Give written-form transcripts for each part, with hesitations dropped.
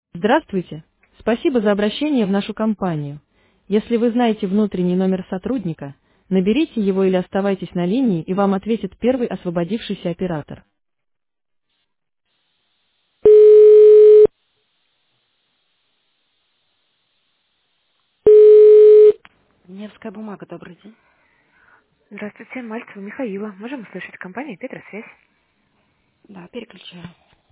Здравствуйте. Спасибо за обращение в нашу компанию. Если вы знаете внутренний номер сотрудника, наберите его или оставайтесь на линии, и вам ответит первый освободившийся оператор. Невская бумага, добрый день. Здравствуйте, Мальцева Михаила. Можем услышать компанию «Петросвязь». Да, переключаю.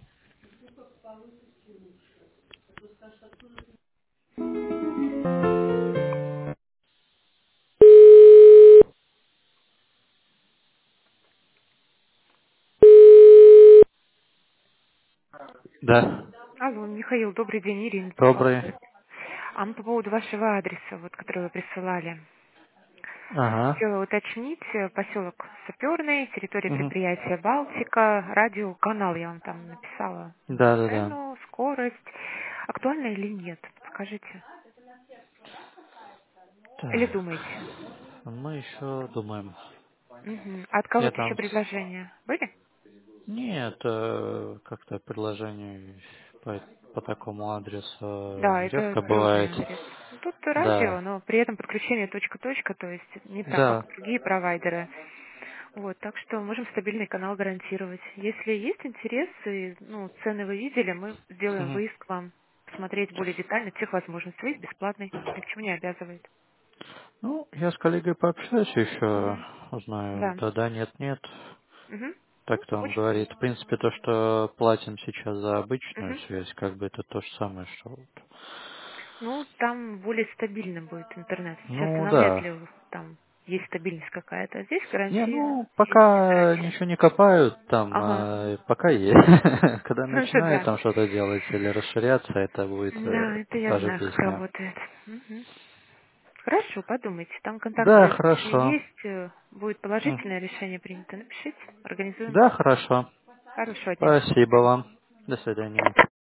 Да. Алло, Михаил, добрый день, Ирина. Добрый. По поводу вашего адреса, который вы присылали. Ага. Хотела уточнить, поселок Саперный, территория Мгм. предприятия «Балтика», радиоканал, я вам там написала Да, да, да. цену, скорость. Актуально или нет? Скажите. Или Так. думаете? Мы еще думаем. Угу. От Я кого-то еще там... предложения были? Нет, как-то предложений по такому адресу Да, это редко трудный бывает. адрес. Ну, тут радио, Да. но при этом подключение точка-точка, то есть не так, как Да. другие провайдеры. Вот, так что можем стабильный канал гарантировать. Если есть интерес и цены вы видели, мы сделаем Мгм. выезд к вам, посмотреть более детально тех возможностей. Выезд бесплатный, ни к чему не обязывает. Ну, я с коллегой пообщаюсь еще, Мгм. узнаю. Да. Да, нет, нет. Мгм. Так то он Очень. говорит. В принципе, то, что платим сейчас за обычную Мгм. связь, как бы это то же самое, что... Ну, там более стабильным будет интернет. Сейчас Ну, навряд да. ли там есть стабильность какая-то. А здесь Не, гарантия ну, есть пока гарантия. ничего не копают, там, Ага. пока есть. Когда Ну, это начинают да. там что-то делать или расширяться, это будет Да, это я та же знаю, как песня. работает. Мгм. Хорошо, подумайте. Там Да, контакты хорошо. есть. Будет М. положительное решение принято. Напишите, организуем. Да, хорошо. Хорошего дня. До Спасибо свидания. вам. До свидания.